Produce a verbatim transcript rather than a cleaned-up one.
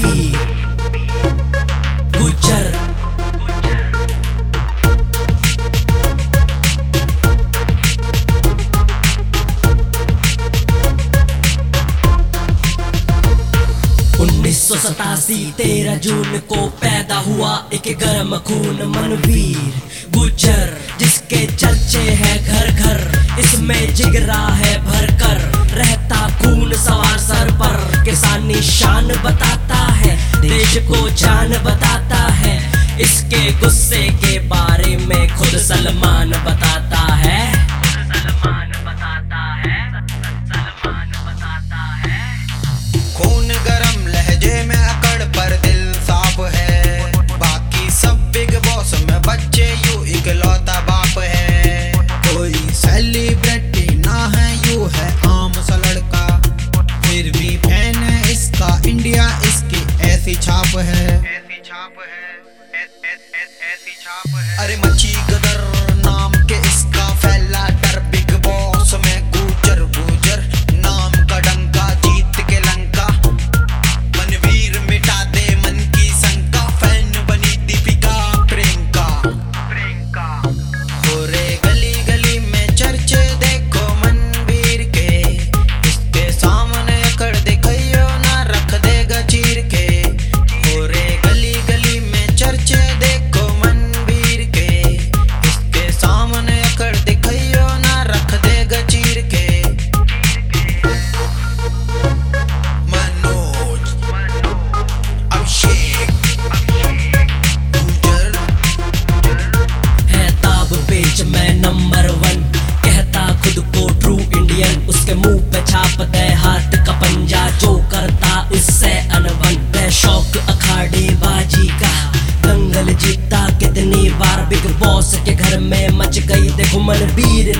मनवीर गुज्जर। उन्नीस सौ सतासी तेरह जून को पैदा हुआ एक गर्म खून मनवीर गुज्जर, जिसके चर्चे हैं घर घर, इसमें जिगरा है भरकर, रहता खून सवार सर पर, किसानी शान बताता है, देश को जान बताता है, इसके गुस्से के बारे में खुद सलमान बताता है। सलमान बताता है, सलमान बताता है। खून गरम लहजे में अकड़ पर दिल साफ है, बाकी सब बिग बॉस में बच्चे यू इकलौता बाप है। कोई सेलिब्रिटी ना है, यू है आम सा लड़का, फिर भी फैन है इसका इंडिया, इसकी ऐसी छाप है, ऐसी छाप है, ऐसी छाप है। अरे मच्छी गदर नाम के इसका फैला डर, बिग बॉस में गुजर गुजर नाम का डंका, जीत के लंका, मनवीर मिटा दे मन की शंका, फैन बनी दीपिका प्रियंका प्रियंका। हो रे गली गली में चर्चे देखो मनवीर के, इसके सामने अकड़ दिखाइयो ना रख देगा चीर के। हो रे गली गली में चर्चे देखो मनवीर के, इसके सामने अकड़ दिखाइयो ना रख देगा चीर के। मनोज अभिषेक गुज्जर है ताब पेच में नंबर वन, कहता खुद को ट्रू इंडियन, उसके मुंह पे छाप दे हाथ का पंजा, जो करता उससे अनबन, बेशौक अखाड़े बाजी का दंगल जीता कितनी बार, बिग बॉस के घर में मच गई देखो मनवीर